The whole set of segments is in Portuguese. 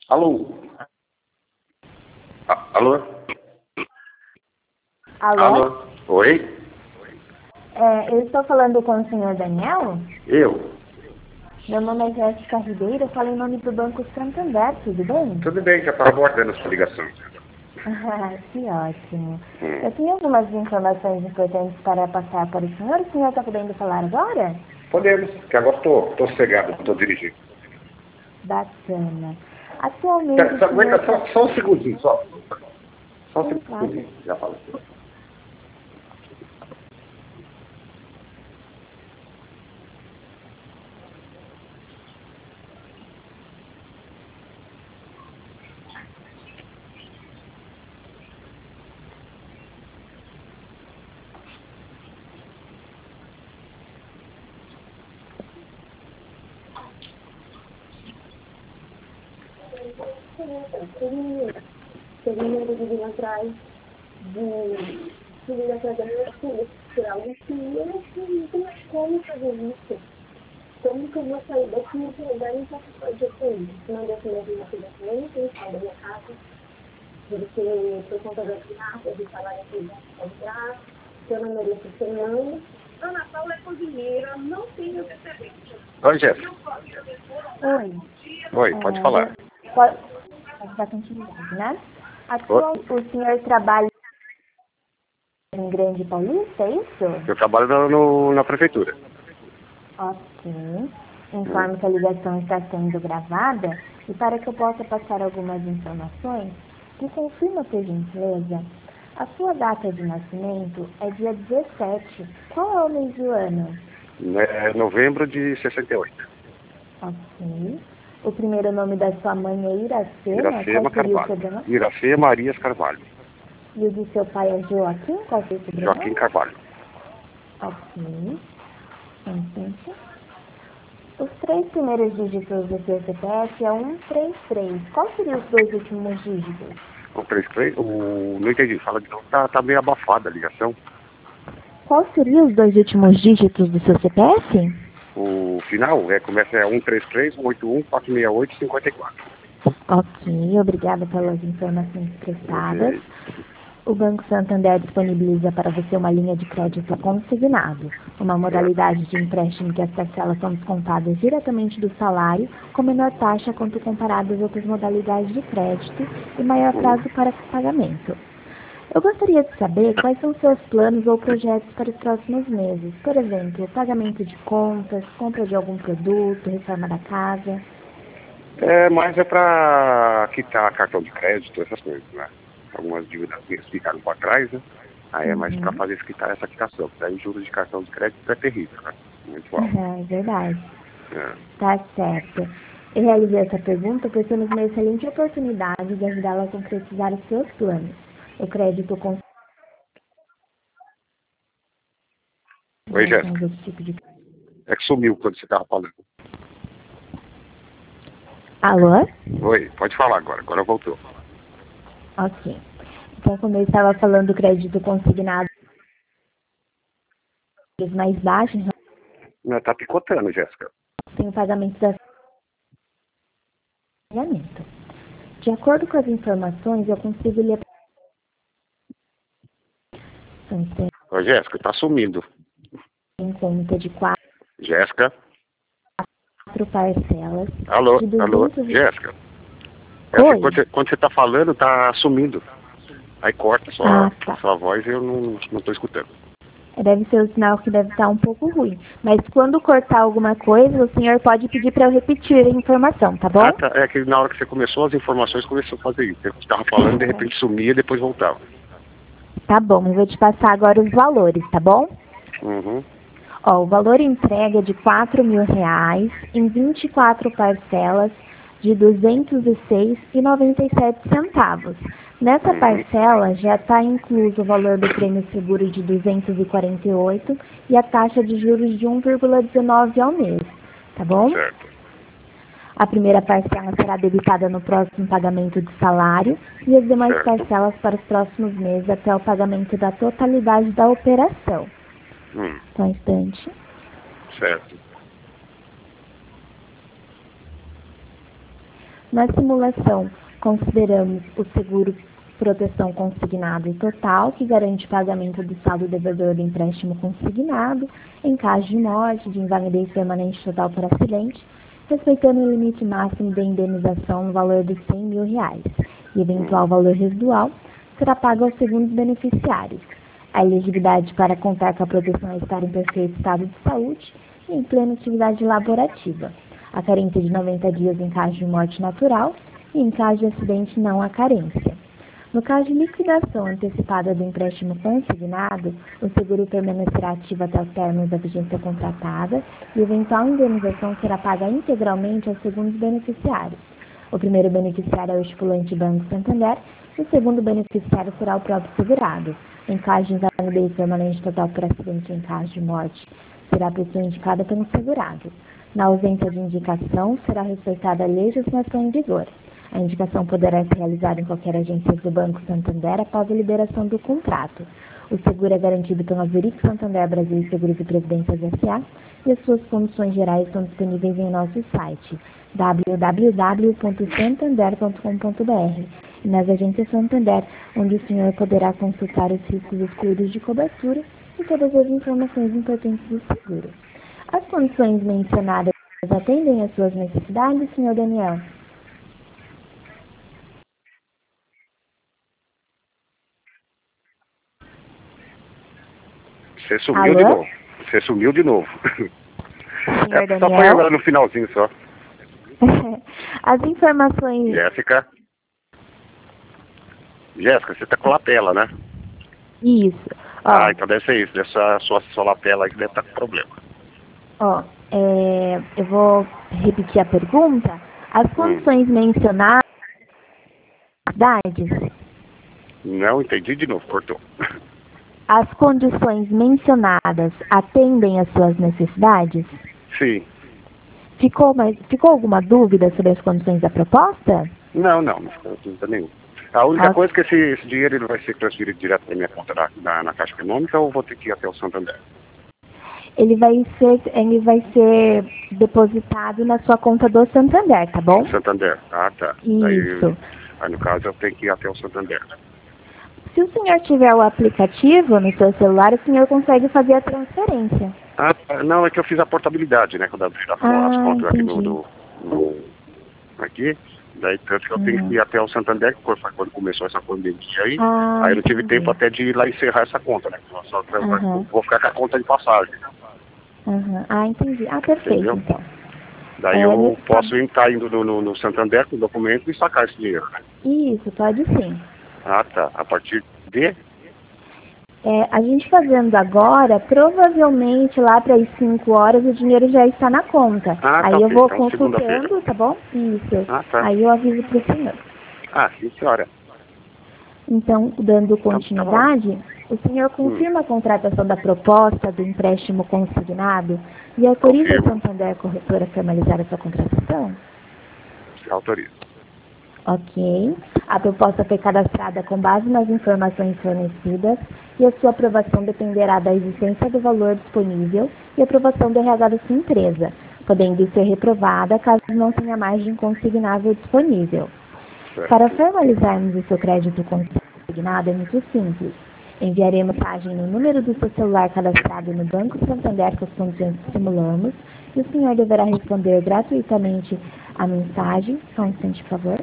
Alô? Alô? Alô? Alô? Oi? Eu estou falando com o senhor Daniel? Eu? Meu nome é Jéssica Ribeiro, eu falo em nome do Banco Santander, tudo bem? Tudo bem, já estava aguardando a sua ligação. Que ótimo. Eu tenho algumas informações importantes para passar para o senhor está podendo falar agora? Podemos, que agora estou sossegado, estou dirigindo. Bacana. Atualmente o Aguenta senhor... só um segundinho, só. Só um Sim, claro. segundinho, já falo. Segunda de vir atrás de vir atrás da minha filha, tirar uma filha, não tem mais como fazer isso. Como que eu vou sair daqui e pegar em qualquer coisa com isso? Não deu mesmo uma filha também, tem que sair da minha casa, porque por conta da criança, de salário que vai comprar, que eu não mereço ser mãe. Ana Paula é cozinheira, não tem o precedente. Oi, Jéssica. Oi. Oi, pode falar. Pode dar continuidade, né? Atualmente o senhor trabalha em Grande Paulista, é isso? Eu trabalho na prefeitura. Ok. Informo que a ligação está sendo gravada e para que eu possa passar algumas informações, me confirma, por gentileza, a sua data de nascimento é dia 17. Qual é o mês do ano? É novembro de 68. Ok. O primeiro nome da sua mãe é Iracema. Iracema Qual seria o Carvalho. sobrenome? Iracema Marias Carvalho. E o do seu pai é Joaquim? Qual seria o sobrenome? Joaquim Carvalho. Ok. Instante. Os 3 primeiros dígitos do seu CPF é 133. Qual seriam os 2 últimos dígitos? O 33, não entendi, fala de novo, tá meio abafada a ligação. Qual seriam os 2 últimos dígitos do seu CPF? O final começa 133, 181, 468, 54. Ok, obrigada pelas informações prestadas. O Banco Santander disponibiliza para você uma linha de crédito consignado, uma modalidade de empréstimo que as parcelas são descontadas diretamente do salário, com menor taxa quanto comparado às outras modalidades de crédito e maior prazo para pagamento. Eu gostaria de saber quais são seus planos ou projetos para os próximos meses. Por exemplo, pagamento de contas, compra de algum produto, reforma da casa. Mas é para quitar cartão de crédito, essas coisas, né? Algumas dívidas minhas ficaram para trás, né? Aí é mais para fazer essa quitação. Daí juros de cartão de crédito é terrível, né? Muito alto. É verdade. É. Tá certo. Eu realizei essa pergunta porque temos uma excelente oportunidade de ajudá-la a concretizar os seus planos. O crédito com Oi, relação Jéssica. aos outros tipos de... É que sumiu quando você estava falando. Alô? Oi, pode falar agora. Agora voltou. Ok. Então, como eu estava falando, o crédito consignado mais baixos, Não, tá picotando, Jéssica. tem o pagamento da pagamento. De acordo com as informações, eu consigo lhe Ô, Jéssica, tá sumindo. em conta de 4 Jéssica? parcelas Alô, de alô, 200... Jéssica? Oi? Quando você tá falando, tá sumindo. Aí corta Tá. sua voz e eu não tô escutando. Deve ser o sinal que deve estar um pouco ruim. Mas quando cortar alguma coisa, o senhor pode pedir para eu repetir a informação, tá bom? Tá. É que na hora que você começou, as informações começou a fazer isso. Você estava falando, de repente sumia e depois voltava. Tá bom, eu vou te passar agora os valores, tá bom? Uhum. Ó, o valor entrega é de R$ 4.000 em 24 parcelas de R$ 206,97. Nessa parcela já está incluso o valor do prêmio seguro de 248 e a taxa de juros de 1,19 ao mês, tá bom? Certo. A primeira parcela será debitada no próximo pagamento de salário e as demais parcelas para os próximos meses até o pagamento da totalidade da operação. Só um instante. Certo. Na simulação, consideramos o seguro proteção consignado total, que garante o pagamento do saldo devedor do empréstimo consignado, em caso de morte, de invalidez permanente total por acidente, respeitando o limite máximo de indenização no valor de R$100.000, e eventual valor residual será pago aos segundos beneficiários. A elegibilidade para contar com a proteção é estar em perfeito estado de saúde e em plena atividade laborativa. A carência de 90 dias em caso de morte natural e em caso de acidente não há carência. No caso de liquidação antecipada do empréstimo consignado, o seguro permanecerá ativo até os términos da vigência contratada e eventual indenização será paga integralmente aos segundos beneficiários. O primeiro beneficiário é o estipulante Banco Santander e o segundo beneficiário será o próprio segurado. Em caso de invalidez permanente total por acidente em caso de morte, será a pessoa indicada pelo segurado. Na ausência de indicação, será respeitada a legislação em vigor. A indicação poderá ser realizada em qualquer agência do Banco Santander após a liberação do contrato. O seguro é garantido pela Zurich Santander Brasil Seguros e Previdências S.A. e as suas condições gerais estão disponíveis em nosso site www.santander.com.br e nas agências Santander, onde o senhor poderá consultar os riscos excluídos de cobertura e todas as informações importantes do seguro. As condições mencionadas atendem às suas necessidades, senhor Daniel? Você sumiu de novo. Você sumiu de novo. Senhor Só foi Daniel? agora no finalzinho só. As informações... Jéssica, você tá com lapela, né? Isso. Ó, Então deve ser isso. Dessa sua lapela aí que deve estar com problema. Eu vou repetir a pergunta. As condições mencionadas... Não entendi de novo, cortou. As condições mencionadas atendem às suas necessidades? Sim. Ficou alguma dúvida sobre as condições da proposta? Não ficou dúvida nenhuma. A única coisa é que esse dinheiro ele vai ser transferido direto para minha conta na Caixa Econômica ou vou ter que ir até o Santander? Ele vai ser depositado na sua conta do Santander, tá bom? Santander, tá. Isso. Aí no caso eu tenho que ir até o Santander. Se o senhor tiver o aplicativo no seu celular, o senhor consegue fazer a transferência. Não, é que eu fiz a portabilidade, né? Quando eu abri as contas aqui aqui. Daí tanto que eu tenho que ir até o Santander, que foi quando começou essa pandemia aí. Aí eu não tive tempo até de ir lá encerrar essa conta, né? Vou ficar com a conta de passagem. Entendi. Perfeito, entendeu? então. Daí eu posso estar indo no Santander com o documento e sacar esse dinheiro, né? Isso, pode sim. Tá. A partir de... A gente fazendo agora, provavelmente lá para as 5 horas o dinheiro já está na conta. Aí eu vou então, consultando, tá bom? Isso. Tá. Aí eu aviso para o senhor. Sim, senhora. Então, dando continuidade, o senhor confirma a contratação da proposta do empréstimo consignado e autoriza o Santander Corretora a formalizar essa contratação? Autorizo. Ok. A proposta foi cadastrada com base nas informações fornecidas e a sua aprovação dependerá da existência do valor disponível e aprovação do RH da sua empresa, podendo ser reprovada caso não tenha margem consignável disponível. Certo. Para formalizarmos o seu crédito consignado é muito simples. Enviaremos mensagem no número do seu celular cadastrado no Banco Santander com as condições que simulamos e o senhor deverá responder gratuitamente a mensagem. Só um instante, por favor.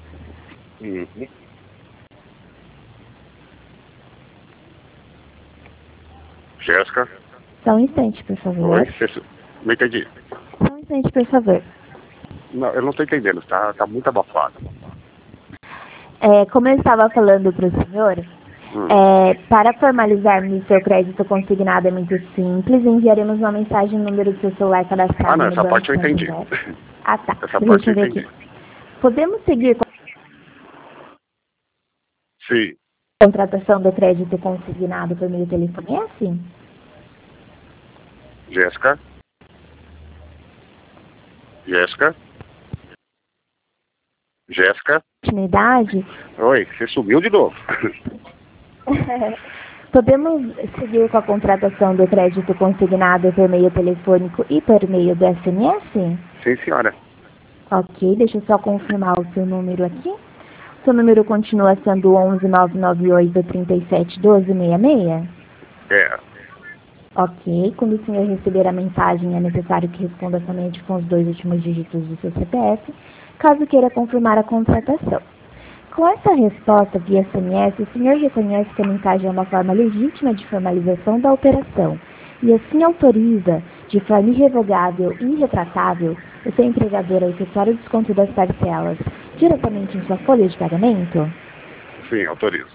Jéssica? Só um instante, por favor. Oi, não entendi. Só um instante, por favor. Não, eu não estou entendendo, tá muito abafado. Como eu estava falando para o senhor, para formalizarmos o seu crédito consignado é muito simples, enviaremos uma mensagem no número do seu celular cadastrado no essa Banco parte eu entendi. Santander. Tá. Essa parte eu ver entendi. aqui. Podemos seguir com Sim. a contratação do crédito consignado por meio do telefone? É assim? Jéssica? Continuidade? Oi, você sumiu de novo. Podemos seguir com a contratação do crédito consignado por meio telefônico e por meio do SMS? Sim, senhora. Ok, deixa eu só confirmar o seu número aqui. O seu número continua sendo 11.998-371266? É. Ok, quando o senhor receber a mensagem, é necessário que responda somente com os 2 últimos dígitos do seu CPF, caso queira confirmar a contratação. Com essa resposta via SMS, o senhor reconhece que a mensagem é uma forma legítima de formalização da operação e assim autoriza, de forma irrevogável e irretratável, o seu empregador a efetuar o desconto das parcelas diretamente em sua folha de pagamento? Sim, autorizo.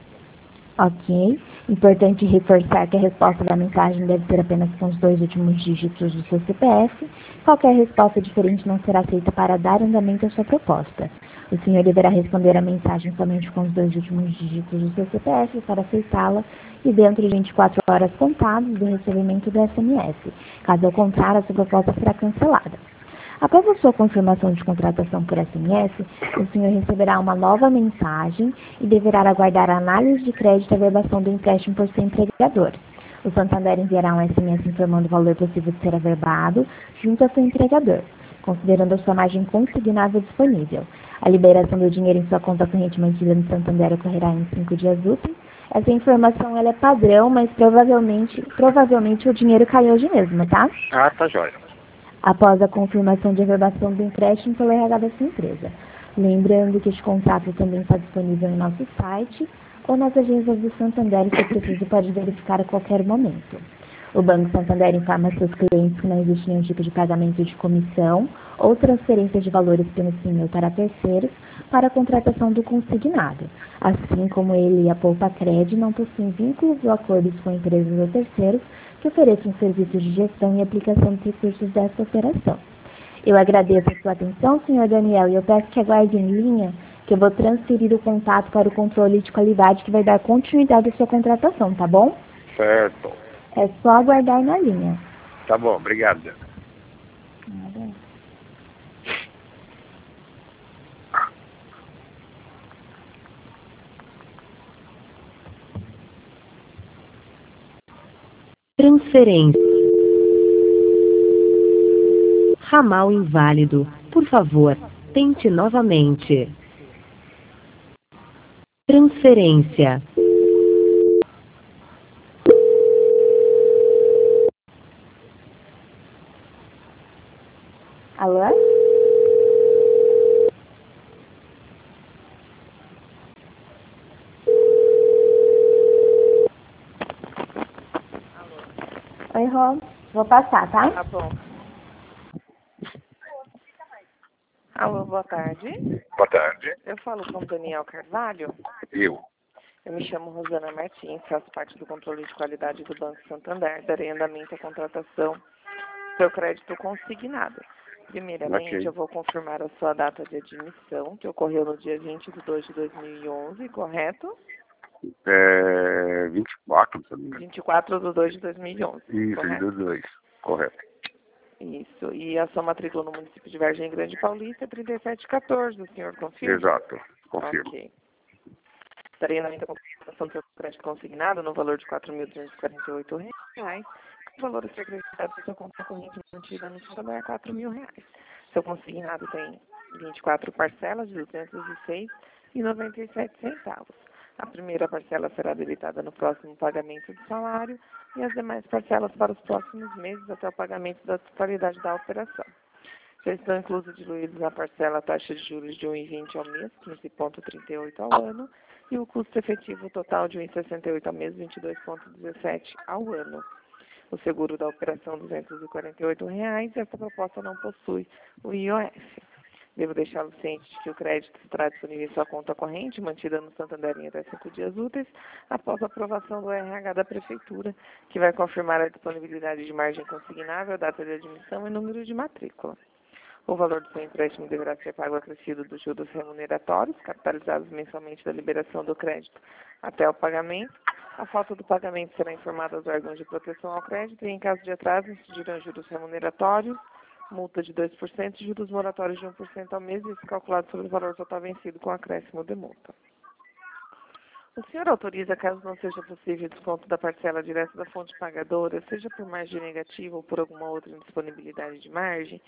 Ok. Importante reforçar que a resposta da mensagem deve ser apenas com os 2 últimos dígitos do seu CPF. Qualquer resposta diferente não será aceita para dar andamento à sua proposta. O senhor deverá responder a mensagem somente com os 2 últimos dígitos do seu CPF para aceitá-la e dentro de 24 horas contadas do recebimento do SMS. Caso contrário, a sua proposta será cancelada. Após a sua confirmação de contratação por SMS, o senhor receberá uma nova mensagem e deverá aguardar a análise de crédito e averbação do empréstimo por seu empregador. O Santander enviará um SMS informando o valor possível de ser averbado junto ao seu empregador, considerando a sua margem consignável disponível. A liberação do dinheiro em sua conta corrente mantida no Santander ocorrerá em 5 dias úteis. Essa informação ela é padrão, mas provavelmente o dinheiro caiu hoje mesmo, tá? Ah, tá jóia. Após a confirmação de averbação do empréstimo pela RH da sua empresa. Lembrando que este contrato também está disponível em nosso site ou nas agências do Santander, se preciso pode verificar a qualquer momento. O Banco Santander informa seus clientes que não existe nenhum tipo de pagamento de comissão ou transferência de valores pelo senhor para terceiros para a contratação do consignado, assim como ele e a Poupa-Cred não possuem vínculos ou acordos com empresas ou terceiros que ofereçam serviços de gestão e aplicação de recursos desta operação. Eu agradeço a sua atenção, senhor Daniel, e eu peço que aguarde em linha que eu vou transferir o contato para o controle de qualidade que vai dar continuidade à sua contratação, tá bom? Certo. É só aguardar na linha. Tá bom, obrigado. Nada. Transferência. Ramal inválido. Por favor, tente novamente. Transferência. Alô? Oi, Rô. Vou passar, tá? Tá bom. Alô, boa tarde. Boa tarde. Eu falo com o Daniel Carvalho. Eu. Eu me chamo Rosana Martins, faço parte do controle de qualidade do Banco Santander. Darei andamento à contratação do seu crédito consignado. Primeiramente, Ok. eu vou confirmar a sua data de admissão, que ocorreu no dia 20 de 2 de 2011, correto? 24, se eu não me engano. 24 de 2 de 2011, Isso, correto? de 2. Correto. Isso. E a sua matrícula no município de Vargem Grande Paulista é 3714, o senhor confirma? Exato. Confirmo. Ok. Darei andamento à contratação do seu crédito consignado no valor de R$ 4.248. O valor a ser acreditado por sua conta corrente mantida no Santander é R$ 4.000. Seu consignado tem 24 parcelas de R$ 206,97. A primeira parcela será debitada no próximo pagamento do salário e as demais parcelas para os próximos meses até o pagamento da totalidade da operação. Já estão inclusos diluídos na parcela a taxa de juros de 1,20 ao mês, 15,38 ao ano, e o custo efetivo total de 1,68 ao mês, 22,17 ao ano. O seguro da operação, R$ 248, e essa proposta não possui o IOF. Devo deixá-lo ciente de que o crédito estará disponível em sua conta corrente, mantida no Santander em até 5 dias úteis, após a aprovação do RH da Prefeitura, que vai confirmar a disponibilidade de margem consignável, data de admissão e número de matrícula. O valor do seu empréstimo deverá ser pago acrescido dos juros remuneratórios, capitalizados mensalmente da liberação do crédito até o pagamento. A falta do pagamento será informada aos órgãos de proteção ao crédito e, em caso de atraso, incidirão juros remuneratórios, multa de 2% e juros moratórios de 1% ao mês, isso calculado sobre o valor total vencido com acréscimo de multa. O senhor autoriza, caso não seja possível, desconto da parcela direta da fonte pagadora, seja por margem negativa ou por alguma outra indisponibilidade de margem,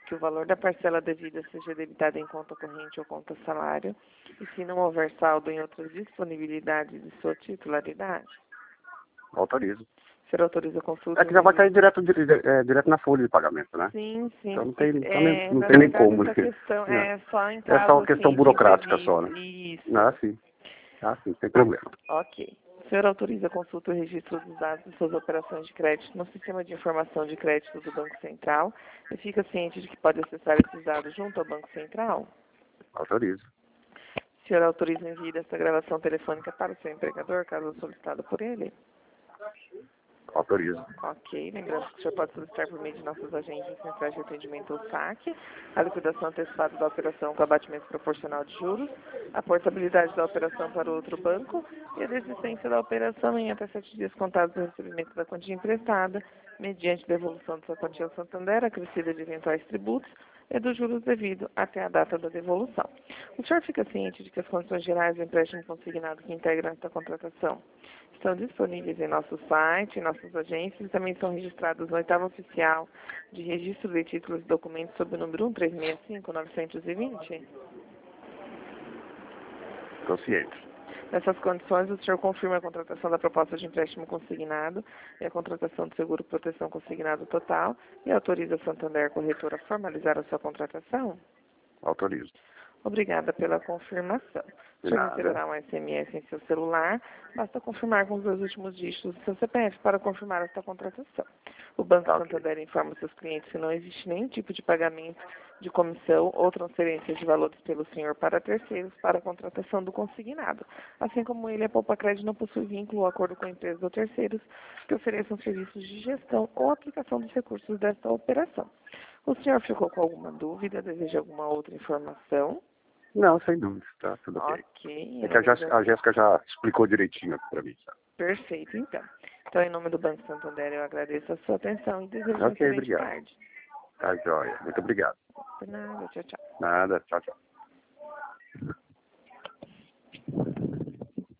que o valor da parcela devida seja debitado em conta corrente ou conta salário, e se não houver saldo em outras disponibilidades de sua titularidade? Autorizo. O senhor autoriza a consulta? É que já vai cair direto na folha de pagamento, né? Sim, sim. Então não tem na nem como. Essa questão é só em É caso, só questão assim, burocrática de só, né? Isso. Ah, sim, sem problema. Ok. O senhor autoriza a consulta e registro dos dados de suas operações de crédito no sistema de informação de crédito do Banco Central e fica ciente de que pode acessar esses dados junto ao Banco Central? Autorizo. O senhor autoriza o envio desta gravação telefônica para o seu empregador, caso solicitado por ele? Autorizo. Ok, lembrando que o senhor pode solicitar por meio de nossas agências centrais de atendimento ao saque, a liquidação antecipada da operação com abatimento proporcional de juros, a portabilidade da operação para outro banco e a desistência da operação em até 7 dias contados do recebimento da quantia emprestada, mediante devolução de sua quantia ao Santander, acrescida de eventuais tributos e dos juros devido até a data da devolução. O senhor fica ciente de que as condições gerais do empréstimo consignado que integram esta contratação estão disponíveis em nosso site, em nossas agências, e também são registrados no 8º oficial de registro de títulos e documentos sob o número 1365920? Estou ciente. Nessas condições, o senhor confirma a contratação da proposta de empréstimo consignado e a contratação do seguro proteção consignado total e autoriza a Santander Corretora a formalizar a sua contratação? Autorizo. Obrigada pela confirmação. O senhor receberá um SMS em seu celular. Basta confirmar com os 2 últimos dígitos do seu CPF para confirmar esta contratação. O Banco Santander informa seus clientes que não existe nenhum tipo de pagamento de comissão ou transferência de valores pelo senhor para terceiros para a contratação do consignado. Assim como ele, a Poupa Crédito não possui vínculo ou acordo com empresas ou terceiros que ofereçam serviços de gestão ou aplicação dos recursos desta operação. O senhor ficou com alguma dúvida? Deseja alguma outra informação? Não, sem dúvida, tá tudo ok. Ok. É que a Jéssica já explicou direitinho aqui para mim, sabe? Perfeito, então. Então, em nome do Banco Santander, eu agradeço a sua atenção e desejo uma excelente tarde. Tá, joia. Muito obrigado. Por nada, tchau, tchau. Nada, tchau, tchau.